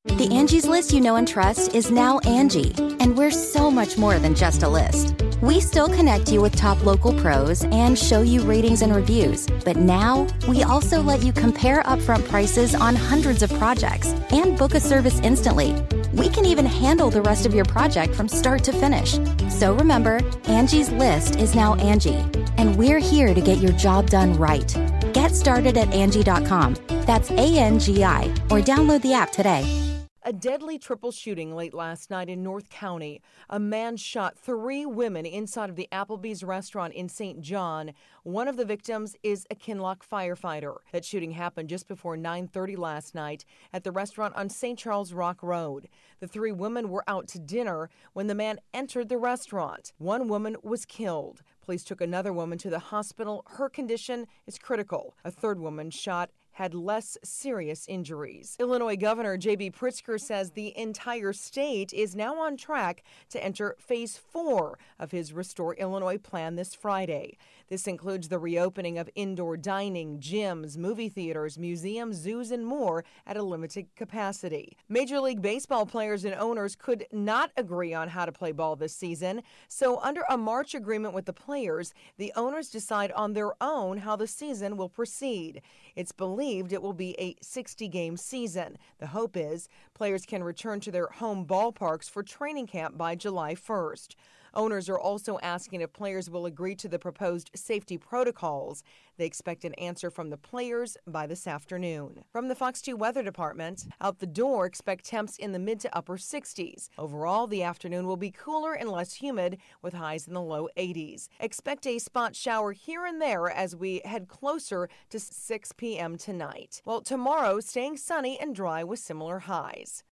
The Angie's List you know and trust is now Angie, and we're so much more than just a list. We still connect you with top local pros and show you ratings and reviews, but now we also let you compare upfront prices on hundreds of projects and book a service instantly. We can even handle the rest of your project from start to finish. So remember, Angie's List is now Angie, and we're here to get your job done right. Get started at Angie.com. That's ANGI, or download the app today. A deadly triple shooting late last night in North County. A man shot 3 women inside of the Applebee's restaurant in St. John. One of the victims is a Kinloch firefighter. That shooting happened just before 9:30 last night at the restaurant on St. Charles Rock Road. The 3 women were out to dinner when the man entered the restaurant. One woman was killed. Police took another woman to the hospital. Her condition is critical. A third woman shot had less serious injuries. Illinois Governor J.B. Pritzker says the entire state is now on track to enter Phase 4 of his Restore Illinois plan this Friday. This includes the reopening of indoor dining, gyms, movie theaters, museums, zoos, and more at a limited capacity. Major League Baseball players and owners could not agree on how to play ball this season, so under a March agreement with the players, the owners decide on their own how the season will proceed. It's believed it will be a 60-game season. The hope is players can return to their home ballparks for training camp by July 1st. Owners are also asking if players will agree to the proposed safety protocols. They expect an answer from the players by this afternoon. From the Fox 2 Weather Department, out the door, expect temps in the mid to upper 60s. Overall, the afternoon will be cooler and less humid with highs in the low 80s. Expect a spot shower here and there as we head closer to 6 p.m. tonight. Well, tomorrow, staying sunny and dry with similar highs.